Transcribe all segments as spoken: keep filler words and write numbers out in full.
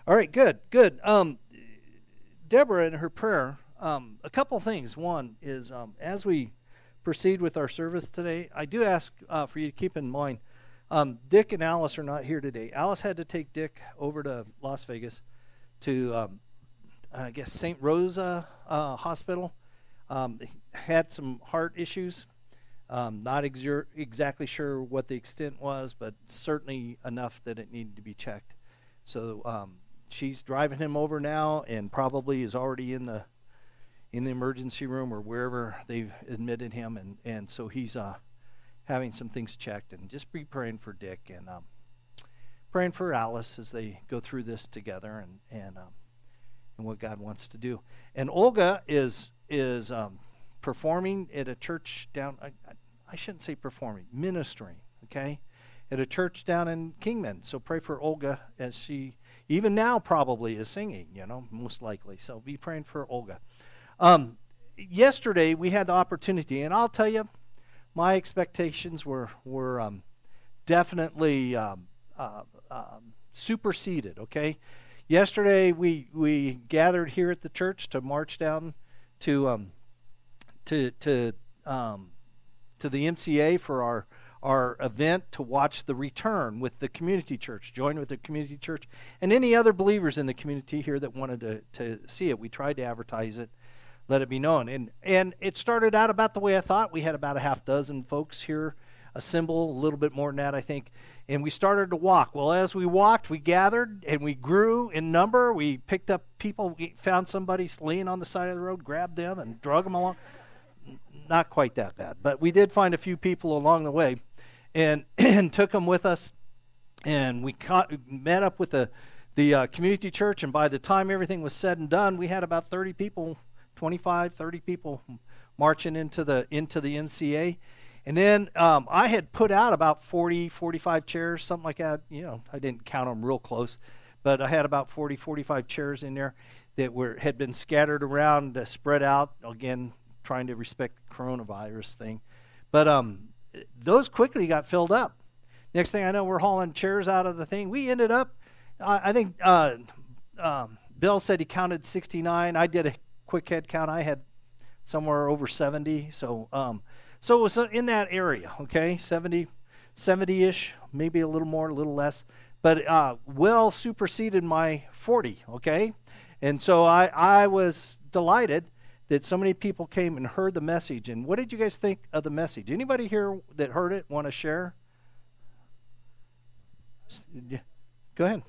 All right, good, good. Um, Deborah, in her prayer, um, a couple things. One is um, as we proceed with our service today, I do ask uh, for you to keep in mind, um, Dick and Alice are not here today. Alice had to take Dick over to Las Vegas to, um, I guess, Saint Rosa uh, Hospital. Um, had some heart issues. Um, not exer- exactly sure what the extent was, but certainly enough that it needed to be checked. So um, she's driving him over now, and probably is already in the in the emergency room or wherever they've admitted him, and, and so he's uh, having some things checked. And just be praying for Dick and um, praying for Alice as they go through this together, and and um, and what God wants to do. And Olga is is um, performing at a church down. I, I shouldn't say performing, ministering. Okay. At a church down in Kingman. So pray for Olga as she, even now probably, is singing, you know, most likely. So be praying for Olga. Um, yesterday we had the opportunity, and I'll tell you, my expectations were, were um, definitely um, uh, um, superseded, okay? Yesterday we we gathered here at the church to march down to um, to to um, to the M C A for our our event to watch the return with the community church, join with the community church, and any other believers in the community here that wanted to, to see it. We tried to advertise it, let it be known. And and it started out about the way I thought. We had about a half dozen folks here assemble, a little bit more than that, I think. And we started to walk. Well, as we walked, we gathered, and we grew in number. We picked up people. We found somebody laying on the side of the road, grabbed them, and drug them along. Not quite that bad, but we did find a few people along the way. And, and took them with us, and we caught, met up with the the uh, community church, and by the time everything was said and done, we had about thirty people, twenty-five, thirty people marching into the into the M C A. And then um, I had put out about forty, forty-five chairs, something like that. You know, I didn't count them real close, but I had about forty, forty-five chairs in there that were had been scattered around, uh, spread out, again, trying to respect the coronavirus thing. But um. Those quickly got filled up. Next thing I know, we're hauling chairs out of the thing. We ended up, uh, I think uh, um, Bill said he counted sixty-nine. I did a quick head count. I had somewhere over seventy. So um, so it was in that area, okay, seventy, seventy-ish, maybe a little more, a little less. But uh, well superseded my forty, okay? And so I, I was delighted that so many people came and heard the message. And what did you guys think of the message? Anybody here that heard it want to share? Yeah. Go ahead.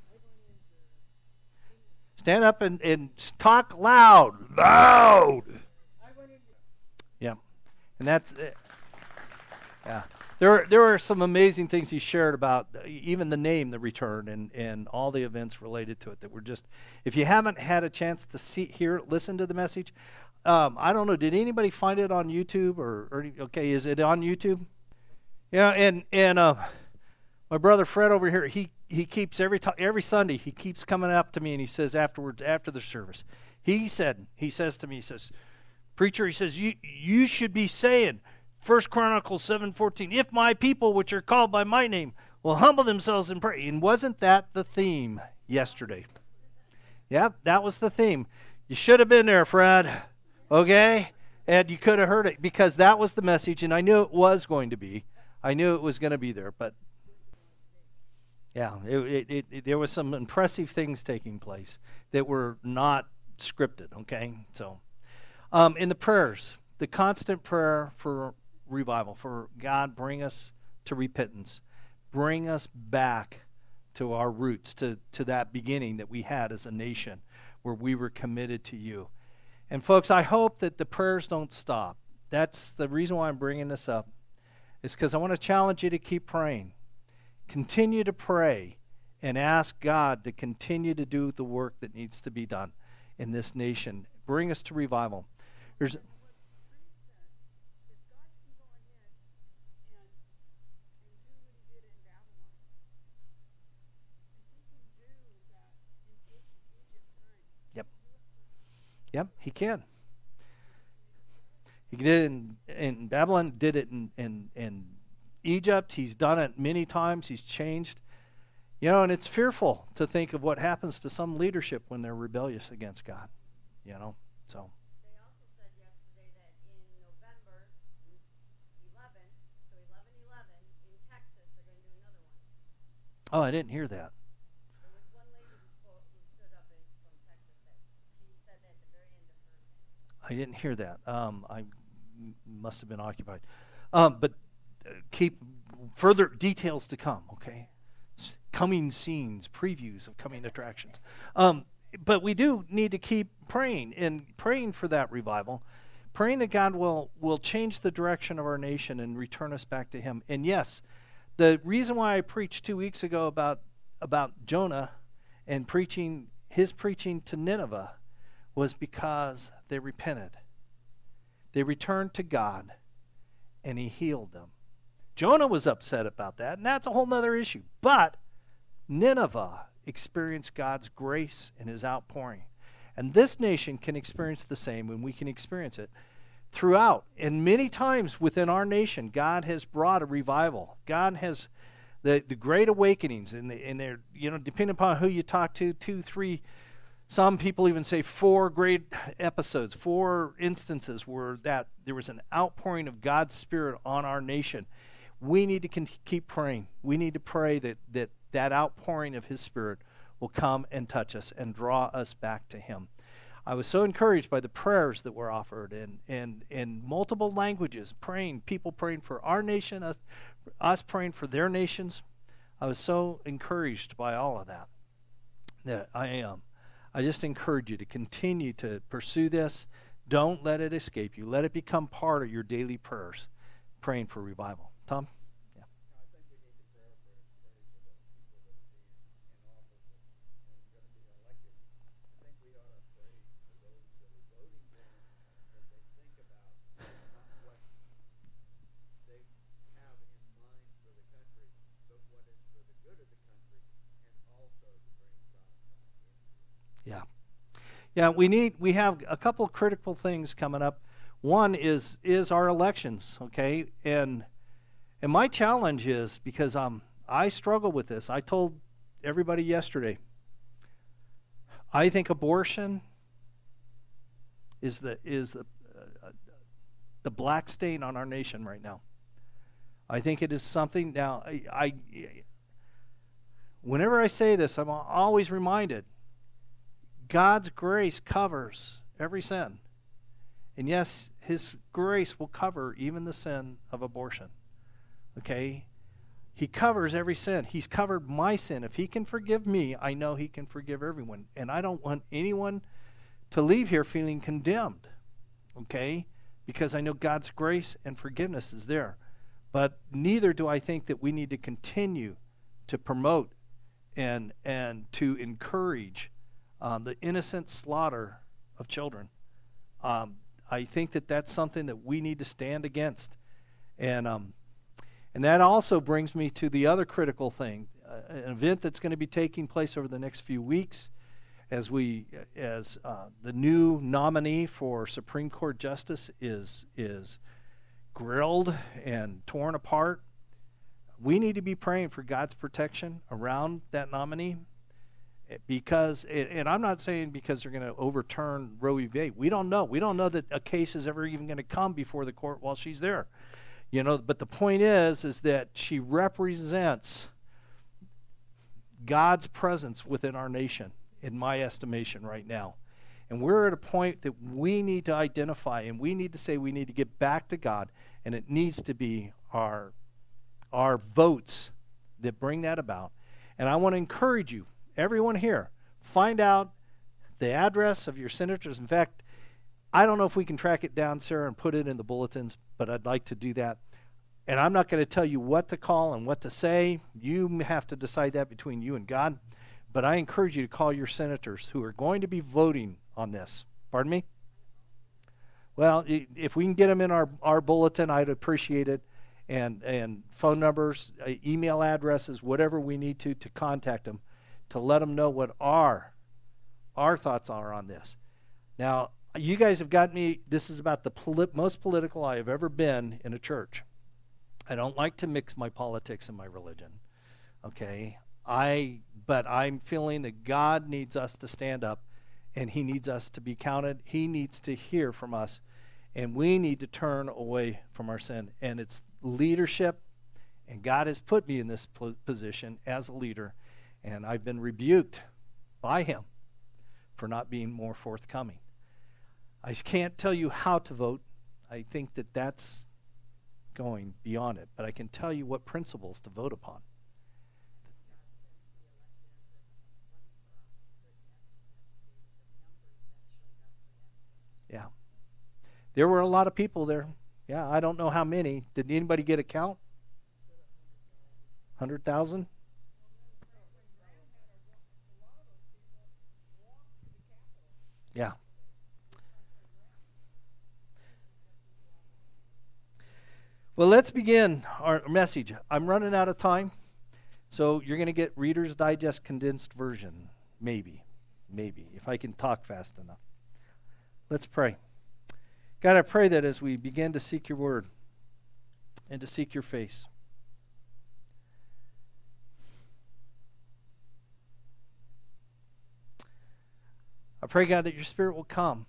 Stand up and, and talk loud. Loud. Yeah. And that's it. Yeah. There, there are some amazing things he shared about even the name, the return, and, and all the events related to it that were just, if you haven't had a chance to see, hear, listen to the message, Um, I don't know. Did anybody find it on YouTube or, or okay? Is it on YouTube? Yeah, and and uh, my brother Fred over here, he he keeps every time every Sunday he keeps coming up to me and he says afterwards after the service, he said he says to me he says, preacher, he says you you should be saying First Chronicles seven fourteen, if my people which are called by my name will humble themselves and pray. And wasn't that the theme yesterday? Yep, that was the theme. You should have been there, Fred. Okay? And you could have heard it because that was the message, and I knew it was going to be. I knew it was going to be there, but yeah, it, it, it, it, there was some impressive things taking place that were not scripted, okay? So, um, in the prayers, the constant prayer for revival, for God, bring us to repentance. Bring us back to our roots, to, to that beginning that we had as a nation where we were committed to you. And folks, I hope that the prayers don't stop. That's the reason why I'm bringing this up, is because I want to challenge you to keep praying. Continue to pray and ask God to continue to do the work that needs to be done in this nation. Bring us to revival. There's Yep, he can. He did it in, in Babylon, did it in, in, in Egypt. He's done it many times. He's changed. You know, and it's fearful to think of what happens to some leadership when they're rebellious against God. You know, so. They also said yesterday that in November eleventh, so eleven eleven, in Texas, they're going to do another one. Oh, I didn't hear that. There was one lady who, spoke, who stood up in, from Texas that she said that at the very end of her thing. I didn't hear that. Um, I m- must have been occupied. Um, but uh, keep further details to come, okay? S- Coming scenes, previews of coming attractions. Um, but we do need to keep praying and praying for that revival, praying that God will, will change the direction of our nation and return us back to Him. And yes, the reason why I preached two weeks ago about about Jonah and preaching his preaching to Nineveh was because they repented. They returned to God, and He healed them. Jonah was upset about that, and that's a whole other issue. But Nineveh experienced God's grace and His outpouring. And this nation can experience the same, and we can experience it throughout. And many times within our nation, God has brought a revival. God has the, the great awakenings, and, the, and they're, you know, depending upon who you talk to, two, three, some people even say four great episodes, four instances where that there was an outpouring of God's Spirit on our nation. We need to con- keep praying. We need to pray that, that that outpouring of His Spirit will come and touch us and draw us back to Him. I was so encouraged by the prayers that were offered and and in multiple languages, praying, people praying for our nation, us, us praying for their nations. I was so encouraged by all of that. That I am. I just encourage you to continue to pursue this. Don't let it escape you. Let it become part of your daily prayers, praying for revival. Tom? Yeah. I think we need to pray for, pray for the people that are being in office and, and going to be elected. I think we ought to pray for those that are voting for them, that they think about not what they have in mind for the country, but what is for the good of the country, and also to bring God back into it. Yeah. Yeah, we need we have a couple of critical things coming up. One is is our elections, okay? And and my challenge is, because um I struggle with this. I told everybody yesterday, I think abortion is the is the uh, the black stain on our nation right now. I think it is something now I, I whenever I say this, I'm always reminded God's grace covers every sin. And yes, His grace will cover even the sin of abortion. Okay? He covers every sin. He's covered my sin. If He can forgive me, I know He can forgive everyone. And I don't want anyone to leave here feeling condemned. Okay? Because I know God's grace and forgiveness is there. But neither do I think that we need to continue to promote and and to encourage um, the innocent slaughter of children. Um, I think that that's something that we need to stand against. And um, and that also brings me to the other critical thing, uh, an event that's going to be taking place over the next few weeks as we as uh, the new nominee for Supreme Court Justice is is grilled and torn apart. We need to be praying for God's protection around that nominee, because, and I'm not saying because they're going to overturn Roe v. Wade. We don't know. We don't know that a case is ever even going to come before the court while she's there. You know, but the point is, is that she represents God's presence within our nation, in my estimation right now. And we're at a point that we need to identify, and we need to say we need to get back to God, and it needs to be our our votes that bring that about. And I want to encourage you, everyone here, find out the address of your senators. In fact, I don't know if we can track it down, Sarah, and put it in the bulletins, but I'd like to do that. And I'm not going to tell you what to call and what to say. You have to decide that between you and God. But I encourage you to call your senators who are going to be voting on this. Pardon me? Well, if we can get them in our, our bulletin, I'd appreciate it. And and phone numbers, uh, email addresses, whatever we need to to contact them, to let them know what our our thoughts are on this. Now, you guys have got me. This is about the polit- most political I have ever been in a church. I don't like to mix my politics and my religion. Okay, I, but I'm feeling that God needs us to stand up, and he needs us to be counted. He needs to hear from us, and we need to turn away from our sin. And it's leadership, and God has put me in this position as a leader, and I've been rebuked by him for not being more forthcoming. I can't tell you how to vote. I think that that's going beyond it, but I can tell you what principles to vote upon. Yeah. There were a lot of people there. Yeah, I don't know how many. Did anybody get a count? one hundred thousand? Yeah. Well, let's begin our message. I'm running out of time, so you're going to get Reader's Digest condensed version, maybe, maybe, if I can talk fast enough. Let's pray. God, I pray that as we begin to seek your word and to seek your face, I pray, God, that your Spirit will come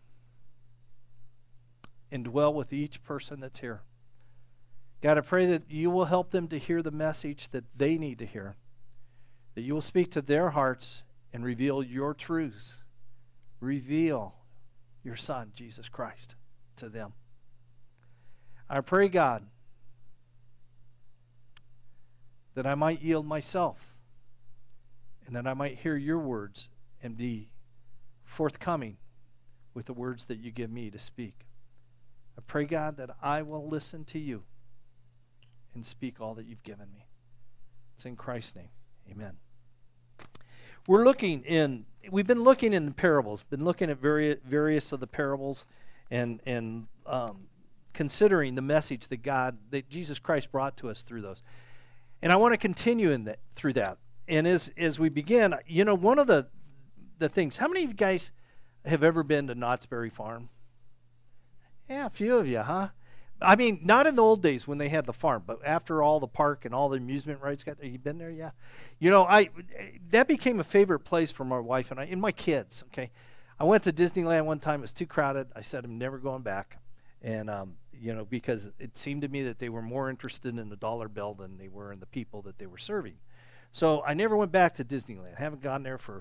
and dwell with each person that's here. God, I pray that you will help them to hear the message that they need to hear, that you will speak to their hearts and reveal your truths. Reveal your Son, Jesus Christ, to them. I pray, God, that I might yield myself and that I might hear your words and be forthcoming with the words that you give me to speak. I pray, God, that I will listen to you and speak all that you've given me. It's in Christ's name. Amen. We're looking in, we've been looking in the parables, been looking at various, various of the parables and, and um, considering the message that God, that Jesus Christ brought to us through those. And I want to continue in that, through that. And as, as we begin, you know, one of the, the things, how many of you guys have ever been to Knott's Berry Farm? Yeah, a few of you, huh? I mean, not in the old days when they had the farm, but after all the park and all the amusement rides got there. You been there? Yeah. You know, I that became a favorite place for my wife and I and my kids, okay? I went to Disneyland one time. It was too crowded. I said, I'm never going back. And, um, you know, because it seemed to me that they were more interested in the dollar bill than they were in the people that they were serving. So I never went back to Disneyland. I haven't gone there for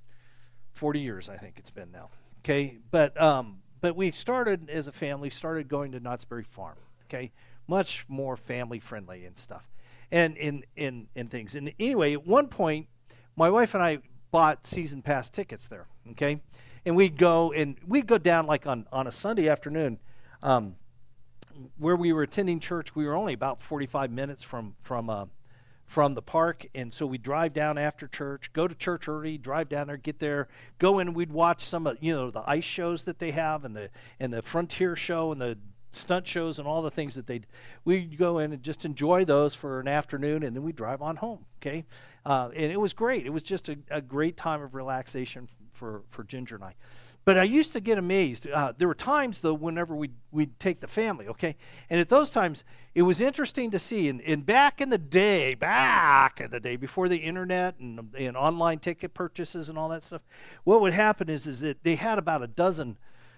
forty years, I think it's been now. Okay? But, um, But we started, as a family, started going to Knott's Berry Farm, okay? Much more family-friendly and stuff, and in in in things. And anyway, at one point, my wife and I bought season pass tickets there, okay? And we'd go, and we'd go down like on, on a Sunday afternoon, um, where we were attending church. We were only about forty-five minutes from, from uh, from the park, and so we'd drive down after church, go to church early, drive down there, get there, go in, and we'd watch some of, you know, the ice shows that they have, and the and the Frontier show, and the stunt shows, and all the things that they'd, we'd go in and just enjoy those for an afternoon, and then we'd drive on home, okay? Uh, and it was great. It was just a, a great time of relaxation for, for Ginger and I. But I used to get amazed. Uh, there were times, though, whenever we'd, we'd take the family, okay? And at those times, it was interesting to see. And, and back in the day, back in the day, before the internet and, and online ticket purchases and all that stuff, what would happen is, is that they had about a dozen,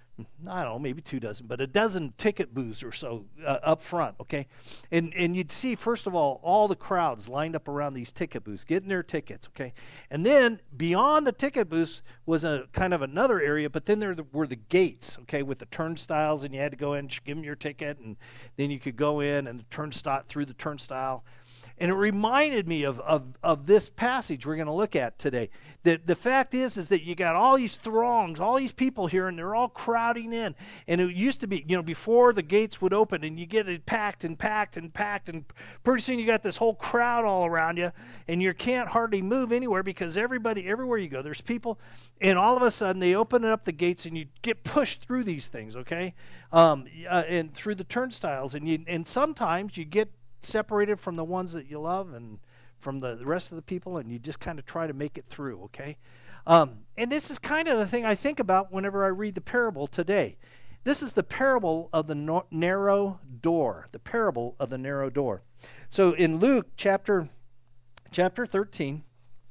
I don't know, maybe two dozen, but a dozen ticket booths or so uh, up front, okay? And and you'd see, first of all, all the crowds lined up around these ticket booths, getting their tickets, okay? And then beyond the ticket booths was a kind of another area, but then there were the gates, okay, with the turnstiles, and you had to go in, give them your ticket, and then you could go in and the turnstile, through the turnstile. And it reminded me of, of, of this passage we're going to look at today. The, the fact is, is that you got all these throngs, all these people here, and they're all crowding in. And it used to be, you know, before the gates would open, and you get it packed and packed and packed, and pretty soon you got this whole crowd all around you, and you can't hardly move anywhere because everybody, everywhere you go, there's people, and all of a sudden they open up the gates, and you get pushed through these things, okay, um, uh, and through the turnstiles, and you, and sometimes you get separated from the ones that you love and from the, the rest of the people, and you just kind of try to make it through, okay? Um, and this is kind of the thing I think about whenever I read the parable today. This is the parable of the no- narrow door, the parable of the narrow door. So in Luke chapter chapter thirteen,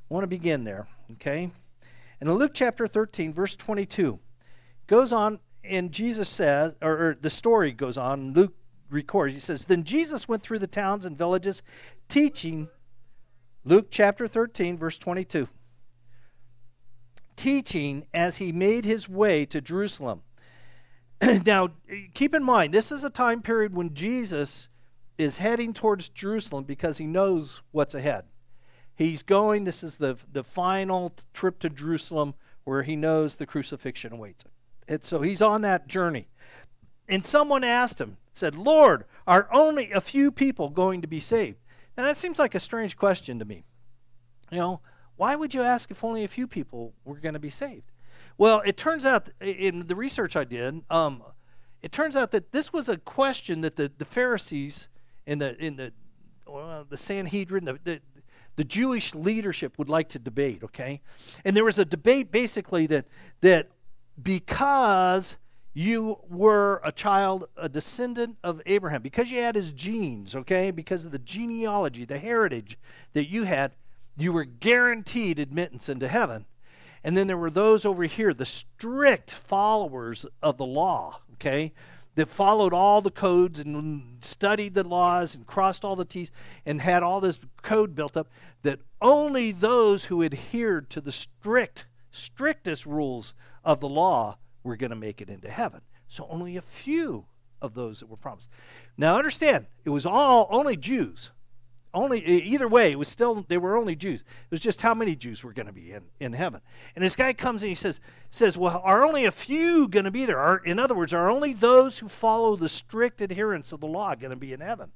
I want to begin there, okay? And in Luke chapter thirteen, verse twenty-two, goes on, and Jesus says, or, or the story goes on, Luke records, he says, then Jesus went through the towns and villages teaching, Luke chapter thirteen, verse twenty-two, teaching as he made his way to Jerusalem. Now, keep in mind, this is a time period when Jesus is heading towards Jerusalem because he knows what's ahead. He's going, this is the, the final trip to Jerusalem where he knows the crucifixion awaits him. And so he's on that journey. And someone asked him, said, Lord, are only a few people going to be saved? Now that seems like a strange question to me. You know, why would you ask if only a few people were going to be saved? Well, it turns out, in the research I did, um, it turns out that this was a question that the, the Pharisees and the in the well, the Sanhedrin, the, the the Jewish leadership would like to debate, okay? And there was a debate basically that that because you were a child, a descendant of Abraham, because you had his genes, okay, because of the genealogy, the heritage that you had, you were guaranteed admittance into heaven. And then there were those over here, the strict followers of the law, okay, that followed all the codes and studied the laws and crossed all the T's and had all this code built up, that only those who adhered to the strict, strictest rules of the law were going to make it into heaven. So only a few of those that were promised. Now understand, it was all only Jews. Only either way, it was still, they were only Jews. It was just how many Jews were going to be in, in heaven. And this guy comes and he says, says, well, are only a few going to be there? Are, in other words, are only those who follow the strict adherence of the law going to be in heaven?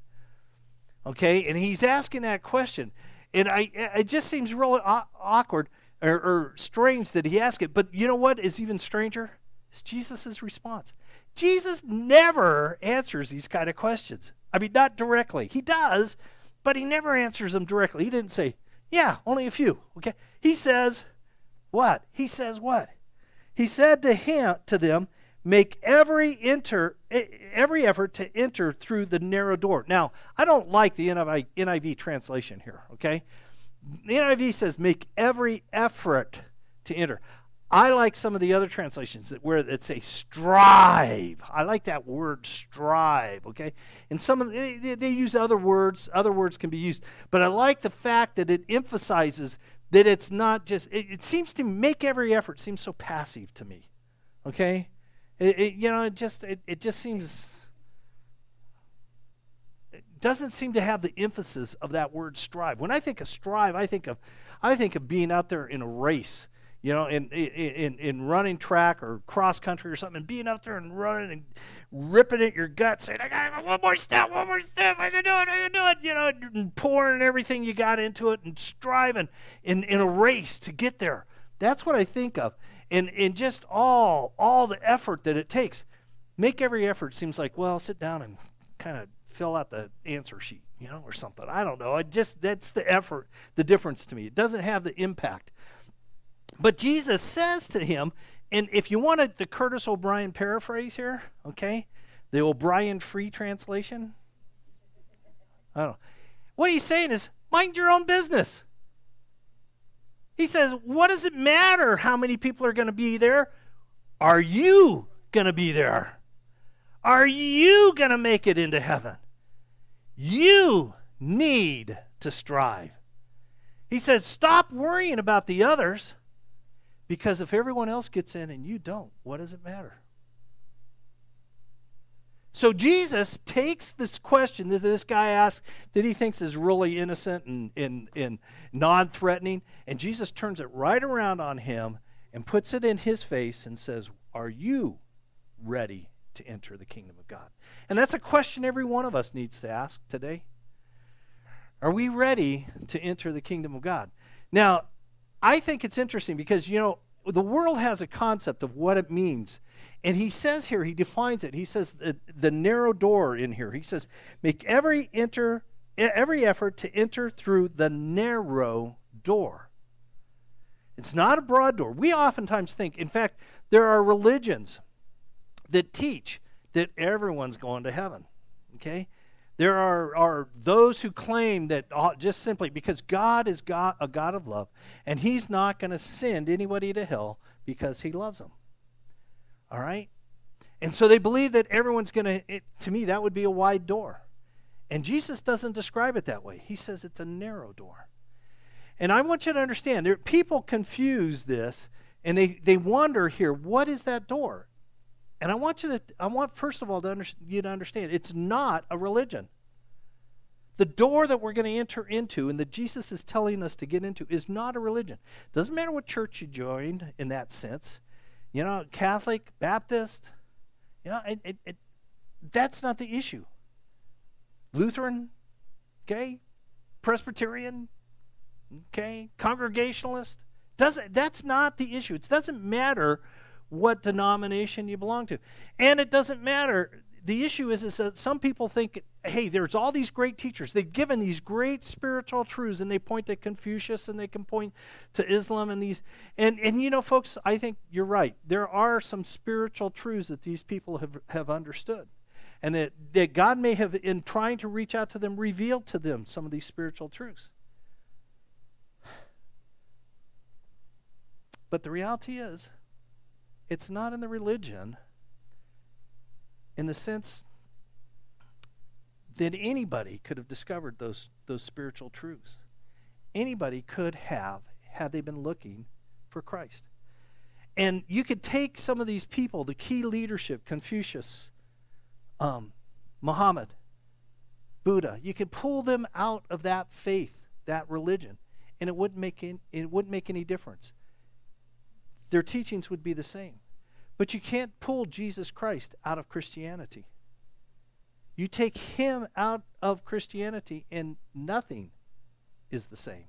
Okay, and he's asking that question. And I, it just seems really awkward or, or strange that he asked it. But you know what is even stranger? It's Jesus' response. Jesus never answers these kind of questions. I mean, not directly. He does, but he never answers them directly. He didn't say, yeah, only a few. Okay. He says, what? He says what? He said to him, to them, make every enter, every effort to enter through the narrow door. Now, I don't like the N I V translation here, okay? The N I V says make every effort to enter. I like some of the other translations that where it say strive. I like that word strive, okay? And some of the, they, they use other words. Other words can be used. But I like the fact that it emphasizes that it's not just, it, it seems to make every effort seems so passive to me, okay? It, it, you know, it just, it, it just seems, it doesn't seem to have the emphasis of that word strive. When I think of strive, I think of, I think of being out there in a race. You know, in, in in running track or cross country or something, and being out there and running and ripping at your gut, saying, I got one more step, one more step, I can do it, I can do it, you know, and pouring everything you got into it and striving in, in a race to get there. That's what I think of. And, and just all, all the effort that it takes. Make every effort seems like, well, sit down and kind of fill out the answer sheet, you know, or something. I don't know. I just, that's the effort, the difference to me. It doesn't have the impact. But Jesus says to him, and if you wanted the Curtis O'Brien paraphrase here, okay, the O'Brien free translation, I don't know. What he's saying is, mind your own business. He says, what does it matter how many people are going to be there? Are you going to be there? Are you going to make it into heaven? You need to strive. He says, stop worrying about the others. Because if everyone else gets in and you don't, what does it matter? So Jesus takes this question that this guy asks that he thinks is really innocent and, and, and non-threatening, and Jesus turns it right around on him and puts it in his face and says, are you ready to enter the kingdom of God? And that's a question every one of us needs to ask today. Are we ready to enter the kingdom of God? Now, I think it's interesting because, you know, the world has a concept of what it means. And he says here, he defines it. He says the, the narrow door in here. He says, make every enter, every effort to enter through the narrow door. It's not a broad door. We oftentimes think, in fact, there are religions that teach that everyone's going to heaven. Okay? There are, are those who claim that uh, just simply because God is God, a God of love, and he's not going to send anybody to hell because he loves them. All right? And so they believe that everyone's going to, to me, that would be a wide door. And Jesus doesn't describe it that way. He says it's a narrow door. And I want you to understand, there, people confuse this, and they, they wonder here, what is that door? And I want you to, I want first of all to under, you to understand, it's not a religion. The door that we're going to enter into and that Jesus is telling us to get into is not a religion. Doesn't matter what church you joined in that sense. You know, Catholic, Baptist, you know, it, it, it, that's not the issue. Lutheran, okay, Presbyterian, okay, Congregationalist, doesn't, that's not the issue. It doesn't matter what denomination you belong to. And it doesn't matter. The issue is, is that some people think, hey, there's all these great teachers. They've given these great spiritual truths, and they point to Confucius, and they can point to Islam, and these. And, and you know, folks, I think you're right. There are some spiritual truths that these people have, have understood. And that, that God may have, in trying to reach out to them, revealed to them some of these spiritual truths. But the reality is, it's not in the religion in the sense that anybody could have discovered those, those spiritual truths. Anybody could have, had they been looking for Christ. And you could take some of these people, the key leadership, Confucius, um, Muhammad, Buddha, you could pull them out of that faith, that religion, and it wouldn't make any, it wouldn't make any difference. Their teachings would be the same. But you can't pull Jesus Christ out of Christianity. You take him out of Christianity and nothing is the same.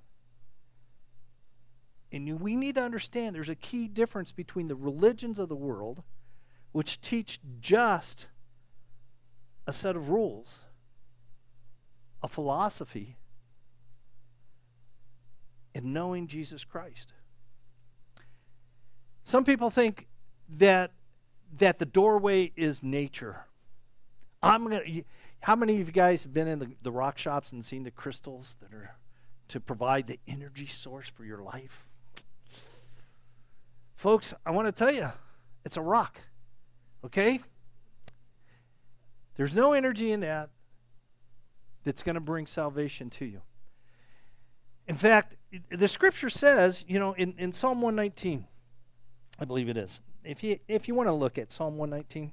And you, we need to understand there's a key difference between the religions of the world, which teach just a set of rules, a philosophy, and knowing Jesus Christ. Some people think that that the doorway is nature. I'm gonna. How many of you guys have been in the, the rock shops and seen the crystals that are to provide the energy source for your life? Folks, I want to tell you, it's a rock. Okay? There's no energy in that that's going to bring salvation to you. In fact, the scripture says, you know, in, in Psalm one nineteen, I believe it is. If you if you want to look at Psalm one nineteen,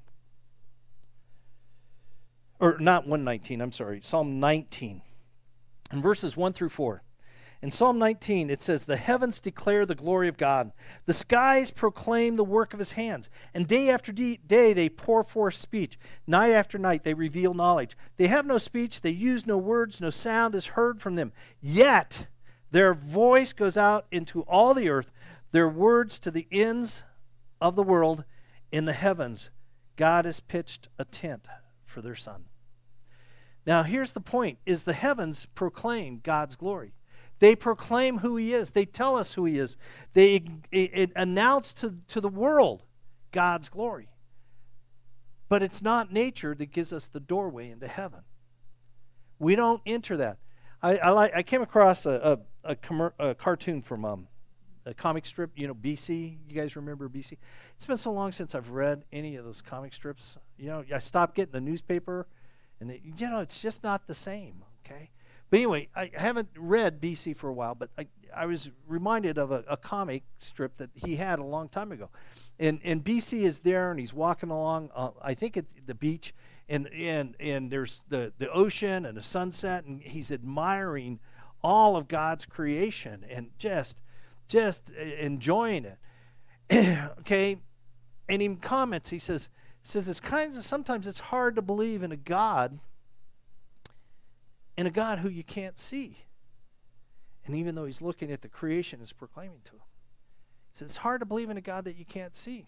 or not one nineteen, I'm sorry, Psalm nineteen, in verses one through four. In Psalm nineteen, it says, "The heavens declare the glory of God. The skies proclaim the work of his hands. And day after day they pour forth speech. Night after night they reveal knowledge. They have no speech, they use no words, no sound is heard from them. Yet their voice goes out into all the earth, their words to the ends of the world. In the heavens God has pitched a tent for their son." Now here's the point, is the heavens proclaim God's glory. They proclaim who he is. They tell us who he is. They it, it announce to, to the world God's glory. But it's not nature that gives us the doorway into heaven. We don't enter that. I I, like, I came across a, a, a, commer- a cartoon from um, a comic strip, you know, B C. You guys remember B C? It's been so long since I've read any of those comic strips. You know, I stopped getting the newspaper, and they, you know, it's just not the same, okay? But anyway, I haven't read B C for a while, but I, I was reminded of a, a comic strip that he had a long time ago. And and B C is there, and he's walking along, uh, I think it's the beach, and and and there's the, the ocean and the sunset, and he's admiring all of God's creation and just just enjoying it. Okay? And he comments, he says, says it's kind of, sometimes it's hard to believe in a God in a God who you can't see. And even though he's looking at the creation, is proclaiming to him. He says, it's hard to believe in a God that you can't see.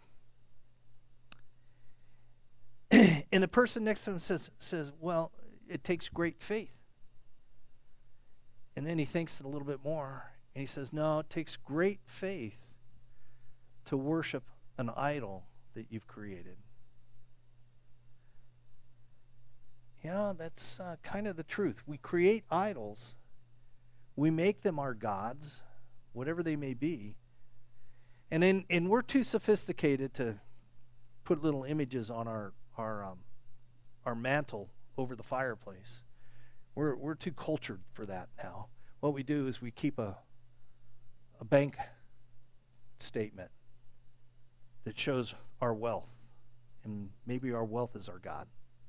And the person next to him says, says, well, it takes great faith. And then he thinks a little bit more, and he says, no, it takes great faith to worship an idol that you've created. You know, that's uh, kind of the truth. We create idols. We make them our gods, whatever they may be. And in, and we're too sophisticated to put little images on our our um, our mantle over the fireplace. We're we're too cultured for that now. What we do is we keep a a bank statement that shows our wealth, and maybe our wealth is our God.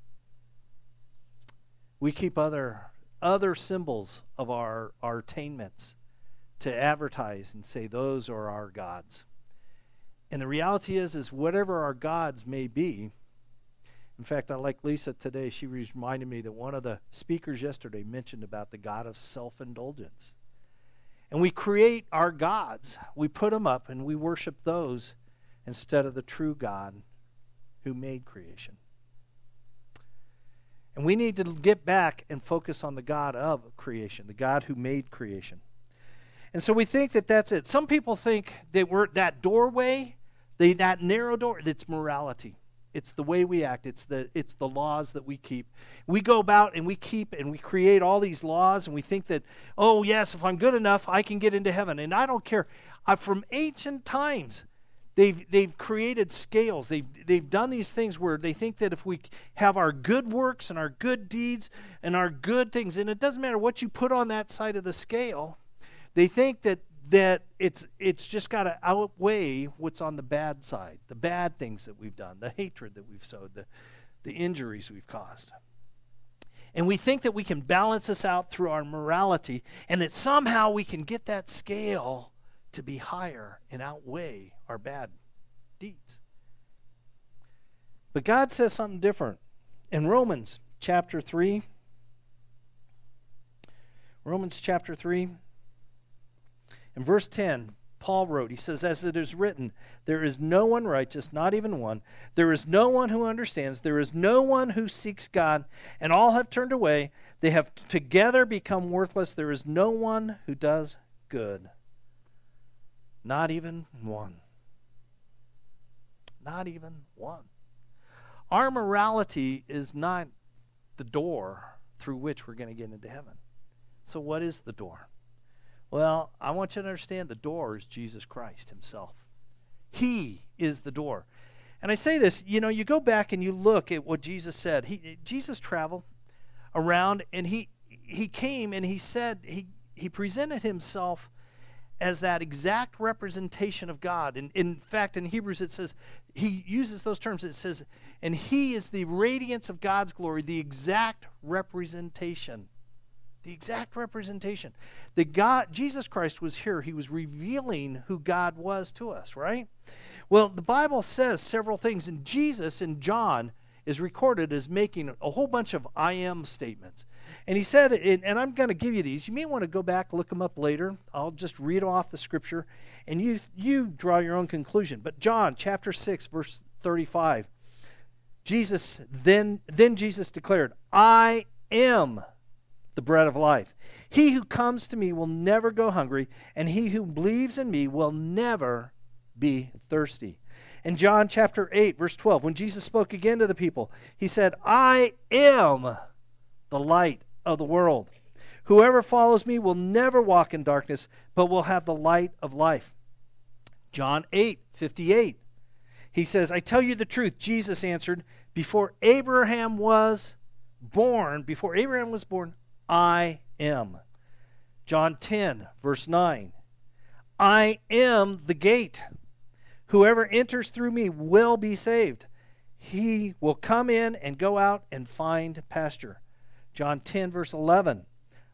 We keep other other symbols of our, our attainments to advertise and say those are our gods. And the reality is, is whatever our gods may be. In fact, I like Lisa today. She reminded me that one of the speakers yesterday mentioned about the God of self-indulgence. And we create our gods. We put them up and we worship those instead of the true God who made creation. And we need to get back and focus on the God of creation, the God who made creation. And so we think that that's it. Some people think that we're that doorway, they, that narrow door, it's morality. It's the way we act. It's the it's the laws that we keep. We go about and we keep and we create all these laws, and we think that, oh yes, if I'm good enough, I can get into heaven. And I don't care. I, from ancient times, they've they've created scales. They've they've done these things where they think that if we have our good works and our good deeds and our good things, and it doesn't matter what you put on that side of the scale, they think that that it's it's just got to outweigh what's on the bad side, the bad things that we've done, the hatred that we've sowed, the, the injuries we've caused. And we think that we can balance this out through our morality, and that somehow we can get that scale to be higher and outweigh our bad deeds. But God says something different. In Romans chapter three, Romans chapter three, in verse ten, Paul wrote, he says, as it is written, there is no one righteous, not even one. There is no one who understands. There is no one who seeks God. And all have turned away. They have together become worthless. There is no one who does good. Not even one. Not even one. Our morality is not the door through which we're going to get into heaven. So what is the door? Well, I want you to understand the door is Jesus Christ himself. He is the door. And I say this, you know, you go back and you look at what Jesus said. He, Jesus traveled around, and he he came and he said, he, he presented himself as that exact representation of God. And in fact, in Hebrews it says, he uses those terms. It says, and he is the radiance of God's glory, the exact representation. The exact representation. The God, Jesus Christ was here. He was revealing who God was to us, right? Well, the Bible says several things, and Jesus in John is recorded as making a whole bunch of I am statements. And he said, and I'm going to give you these. You may want to go back, look them up later. I'll just read off the scripture, and you you draw your own conclusion. But John chapter six, verse thirty-five, Jesus, then, then Jesus declared, I am the bread of life. He who comes to me will never go hungry, and he who believes in me will never be thirsty. In John chapter eight, verse twelve, when Jesus spoke again to the people, he said, I am the light of the world. Whoever follows me will never walk in darkness, but will have the light of life. John eight, fifty-eight, he says, I tell you the truth, Jesus answered, before Abraham was born, before Abraham was born, I am. John ten, verse nine. I am the gate. Whoever enters through me will be saved. He will come in and go out and find pasture. John ten, verse eleven.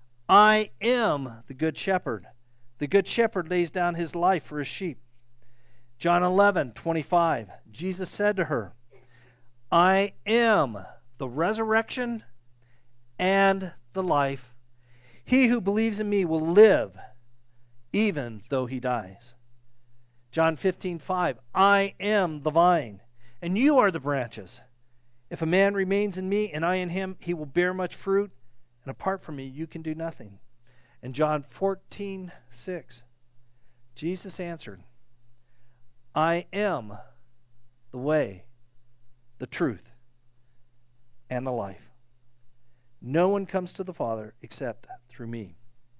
I am the good shepherd. The good shepherd lays down his life for his sheep. John eleven, twenty-five. Jesus said to her, I am the resurrection and the life. He who believes in me will live even though he dies. John fifteen, five. I am the vine, and you are the branches. If a man remains in me and I in him, he will bear much fruit, and apart from me you can do nothing. And John fourteen, six. Jesus answered, I am the way, the truth, and the life. No one comes to the Father except through me.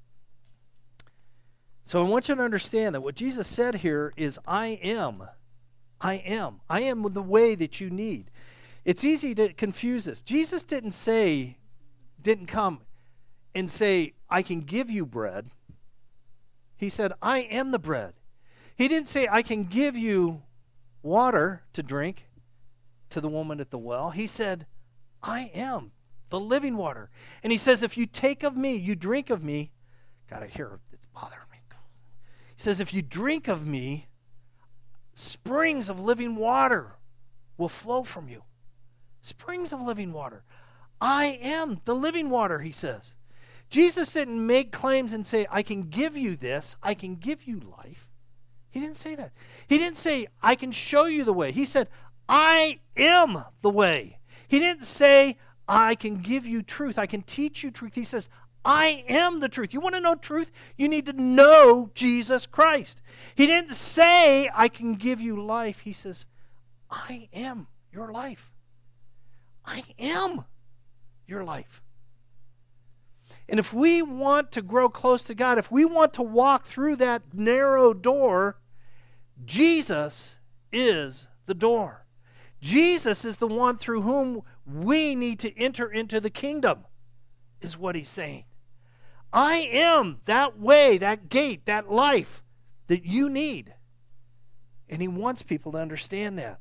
So I want you to understand that what Jesus said here is, I am. I am. I am the way that you need. It's easy to confuse this. Jesus didn't say, didn't come and say, I can give you bread. He said, I am the bread. He didn't say, I can give you water to drink to the woman at the well. He said, I am the living water. And he says, if you take of me, you drink of me. God, I hear it's bothering me. He says, if you drink of me, springs of living water will flow from you. Springs of living water. I am the living water, he says. Jesus didn't make claims and say, I can give you this. I can give you life. He didn't say that. He didn't say, I can show you the way. He said, I am the way. He didn't say, I can give you truth. I can teach you truth. He says, I am the truth. You want to know truth? You need to know Jesus Christ. He didn't say, I can give you life. He says, I am your life. I am your life. And if we want to grow close to God, if we want to walk through that narrow door, Jesus is the door. Jesus is the one through whom we need to enter into the kingdom, is what he's saying. I am that way, that gate, that life that you need. And he wants people to understand that.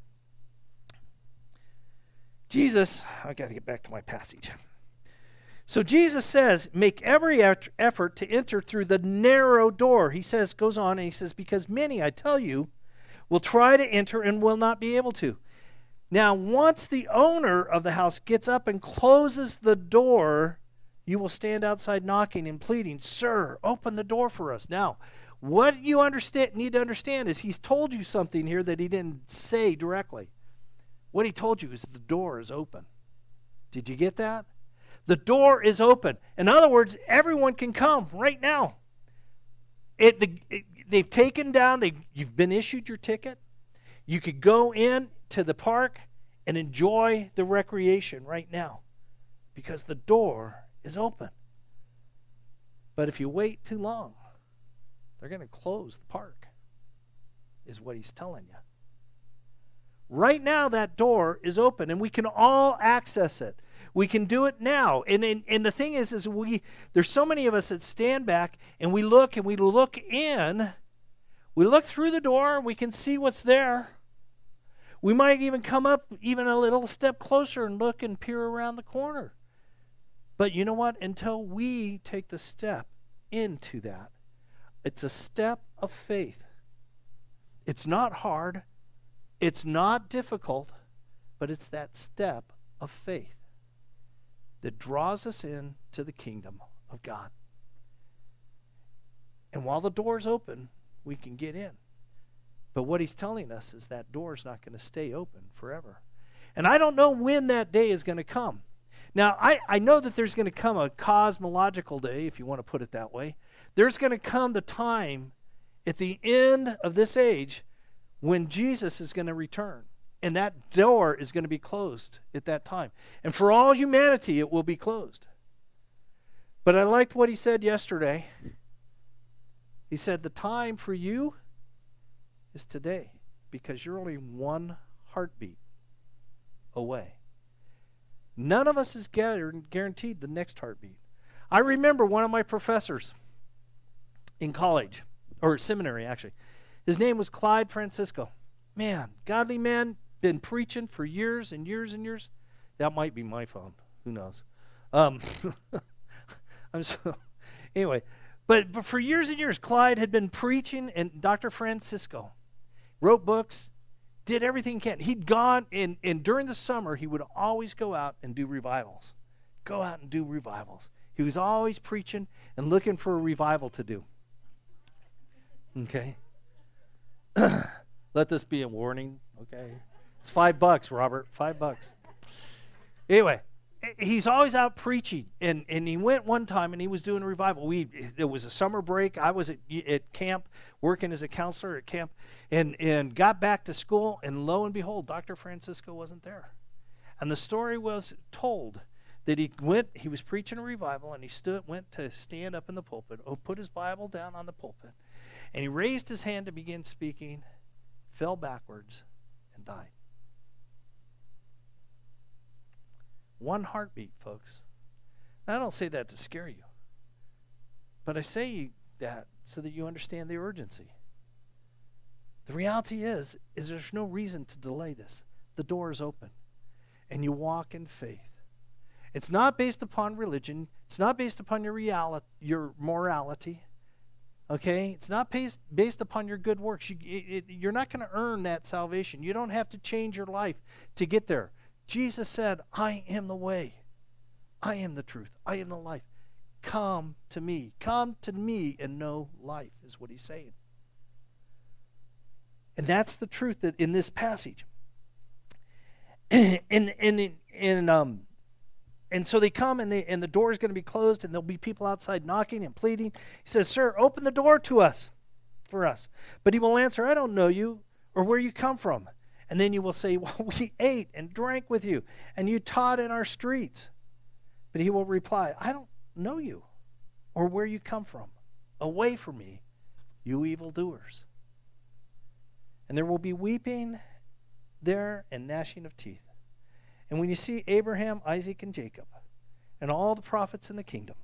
Jesus, I got to get back to my passage. So Jesus says, make every effort to enter through the narrow door. He says, goes on, and he says, because many, I tell you, will try to enter and will not be able to. Now, once the owner of the house gets up and closes the door, you will stand outside knocking and pleading, Sir, open the door for us. Now, what you understand, need to understand is he's told you something here that he didn't say directly. What he told you is the door is open. Did you get that? The door is open. In other words, everyone can come right now. It, the, it, they've taken down, they you've been issued your ticket. You could go in to the park and enjoy the recreation right now because the door is open. But if you wait too long, they're going to close the park, is what he's telling you. Right now, that door is open, and we can all access it. We can do it now. And, and, and the thing is, is we there's so many of us that stand back, and we look, and we look in. We look through the door, and we can see what's there. We might even come up even a little step closer and look and peer around the corner. But you know what? Until we take the step into that, it's a step of faith. It's not hard. It's not difficult, but it's that step of faith that draws us in to the kingdom of God. And while the door's open, we can get in. But what he's telling us is that door's not going to stay open forever. And I don't know when that day is going to come. Now, I, I know that there's going to come a cosmological day, if you want to put it that way. There's going to come the time at the end of this age when Jesus is going to return. And that door is going to be closed at that time. And for all humanity, it will be closed. But I liked what he said yesterday. He said, the time for you is today, because you're only one heartbeat away. None of us is guaranteed the next heartbeat. I remember one of my professors in college, or seminary actually. His name was Clyde Francisco. Man, godly man, been preaching for years and years and years. That might be my phone. Who knows? Um, I'm so anyway, but, but for years and years, Clyde had been preaching, and Doctor Francisco wrote books, did everything he can. He'd gone, and, and during the summer, he would always go out and do revivals. Go out and do revivals. He was always preaching and looking for a revival to do. Okay? Let this be a warning, okay? It's five bucks, Robert, five bucks. Anyway, he's always out preaching, and, and he went one time, and he was doing a revival. We It was a summer break. I was at, at camp, working as a counselor at camp, and, and got back to school, and lo and behold, Doctor Francisco wasn't there. And the story was told that he went, he was preaching a revival, and he stood, went to stand up in the pulpit, oh, put his Bible down on the pulpit, and he raised his hand to begin speaking, fell backwards, and died. One heartbeat, folks. Now, I don't say that to scare you, but I say that so that you understand the urgency. The reality is, is there's no reason to delay this. The door is open, and you walk in faith. It's not based upon religion. It's not based upon your reality, your morality. Okay? It's not based, based upon your good works. You, it, it, you're not going to earn that salvation. You don't have to change your life to get there. Jesus said, I am the way. I am the truth. I am the life. Come to me. Come to me and know life, is what he's saying. And that's the truth that in this passage. and and and um and so they come, and they and the door is going to be closed, and there'll be people outside knocking and pleading. He says, "Sir, open the door to us, for us." But he will answer, "I don't know you or where you come from." And then you will say, "Well, we ate and drank with you, and you taught in our streets." But he will reply, "I don't know you or where you come from. Away from me, you evildoers." And there will be weeping there and gnashing of teeth. And when you see Abraham, Isaac, and Jacob, and all the prophets in the kingdom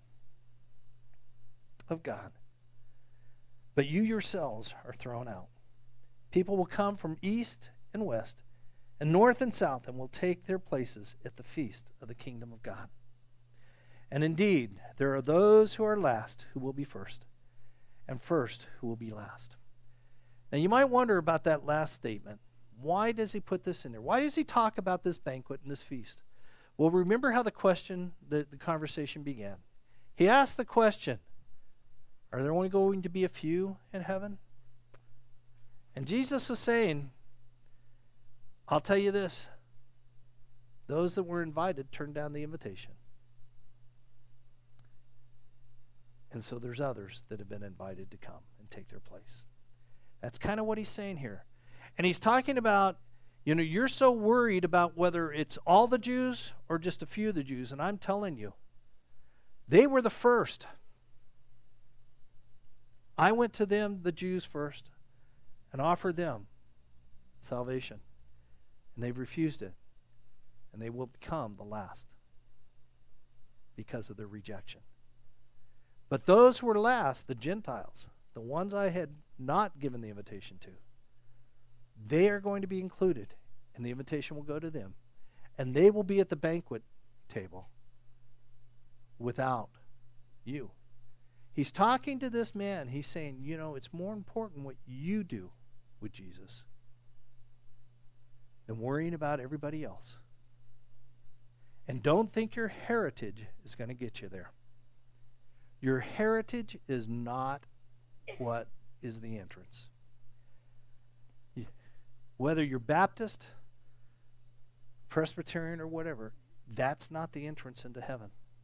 of God, but you yourselves are thrown out. People will come from east and west, and north and south, and will take their places at the feast of the kingdom of God. And indeed, there are those who are last who will be first, and first who will be last. Now, you might wonder about that last statement. Why does he put this in there? Why does he talk about this banquet and this feast? Well, remember how the question, the, the conversation began. He asked the question, are there only going to be a few in heaven? And Jesus was saying, I'll tell you this, those that were invited turned down the invitation. And so there's others that have been invited to come and take their place. That's kind of what he's saying here. And he's talking about, you know, you're so worried about whether it's all the Jews or just a few of the Jews. And I'm telling you, they were the first. I went to them, the Jews first, and offered them salvation. And they've refused it. And they will become the last because of their rejection. But those who were last, the Gentiles, the ones I had not given the invitation to, they are going to be included, and the invitation will go to them. And they will be at the banquet table without you. He's talking to this man. He's saying, you know, it's more important what you do with Jesus than worrying about everybody else. And don't think your heritage is going to get you there. Your heritage is not what is the entrance. Whether you're Baptist, Presbyterian, or whatever, that's not the entrance into heaven.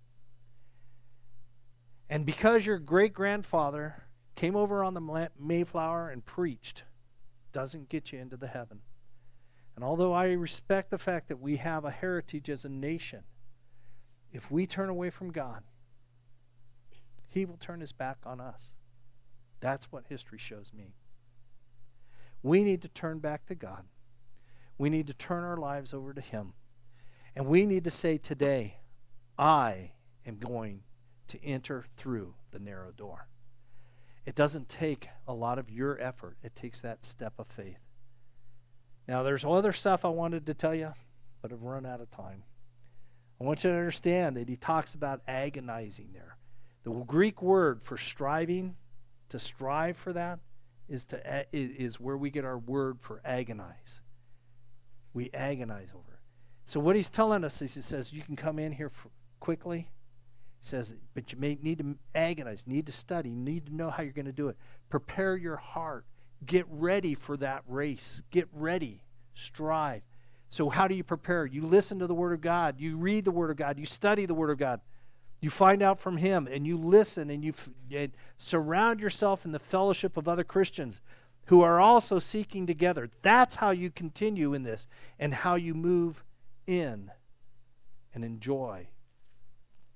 And because your great-grandfather came over on the Mayflower and preached, doesn't get you into the heaven. And although I respect the fact that we have a heritage as a nation, if we turn away from God, He will turn His back on us. That's what history shows me. We need to turn back to God. We need to turn our lives over to Him. And we need to say today, I am going to enter through the narrow door. It doesn't take a lot of your effort. It takes that step of faith. Now, there's other stuff I wanted to tell you, but I've run out of time. I want you to understand that he talks about agonizing there. The Greek word for striving, to strive for that, is to is where we get our word for agonize. We agonize over it. So what he's telling us is he says, you can come in here for quickly. He says, but you may need to agonize, need to study, need to know how you're going to do it. Prepare your heart. Get ready for that race. Get ready. Strive. So how do you prepare? You listen to the Word of God. You read the Word of God. You study the Word of God. You find out from Him, and you listen, and you f- and surround yourself in the fellowship of other Christians who are also seeking together. That's how you continue in this and how you move in and enjoy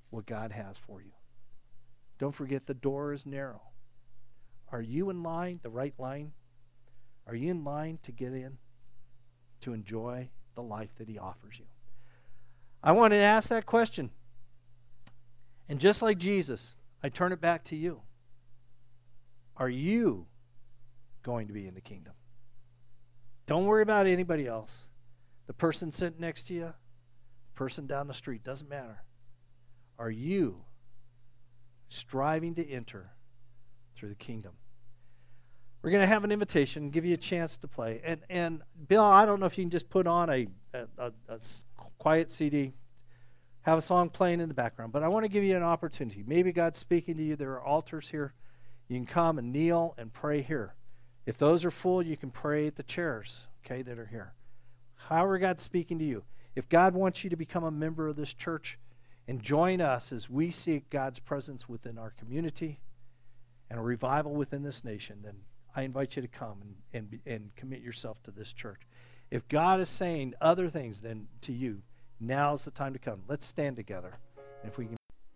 what God has for you. Don't forget the door is narrow. Are you in line, the right line? Are you in line to get in, to enjoy the life that he offers you? I want to ask that question. And just like Jesus, I turn it back to you. Are you going to be in the kingdom? Don't worry about anybody else. The person sitting next to you, the person down the street, doesn't matter. Are you striving to enter through the kingdom? We're going to have an invitation, give you a chance to play. And, and Bill, I don't know if you can just put on a, a, a, a quiet C D, have a song playing in the background. But I want to give you an opportunity. Maybe God's speaking to you. There are altars here. You can come and kneel and pray here. If those are full, you can pray at the chairs, okay, that are here. However God's speaking to you. If God wants you to become a member of this church and join us as we seek God's presence within our community and a revival within this nation, then I invite you to come and, and, and commit yourself to this church. If God is saying other things than to you, now's the time to come. Let's stand together. And if we can.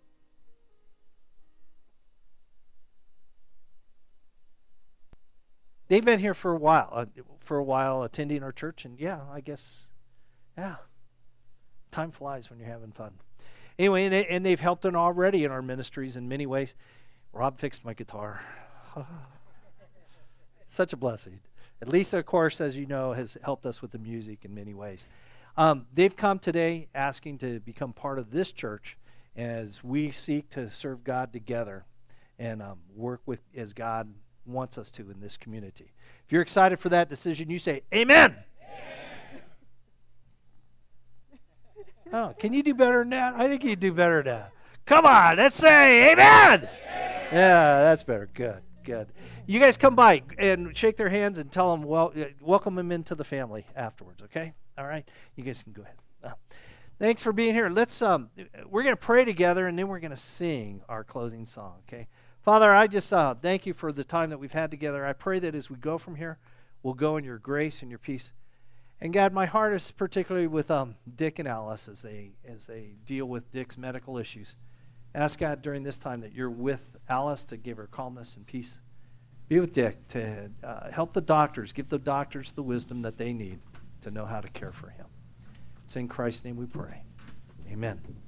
They've been here for a while, uh, for a while attending our church, and yeah, I guess, yeah, time flies when you're having fun. Anyway, and, they, and they've helped in already in our ministries in many ways. Rob fixed my guitar. Such a blessing. At Lisa, of course, as you know, has helped us with the music in many ways. Um, they've come today asking to become part of this church as we seek to serve God together and um, work with as God wants us to in this community. If you're excited for that decision, you say, Amen. Amen. Oh, can you do better than that? I think you do better than that. Come on, let's say Amen. Amen. Yeah, that's better. Good, good. You guys come by and shake their hands and tell them, well, welcome them into the family afterwards, okay? All right? You guys can go ahead. Uh, thanks for being here. Let's, um, we're going to pray together, and then we're going to sing our closing song, okay? Father, I just uh, thank you for the time that we've had together. I pray that as we go from here, we'll go in your grace and your peace. And God, my heart is particularly with um, Dick and Alice as they as they deal with Dick's medical issues. Ask God during this time that you're with Alice to give her calmness and peace. Be with Dick to uh, help the doctors, give the doctors the wisdom that they need to know how to care for him. It's in Christ's name we pray. Amen.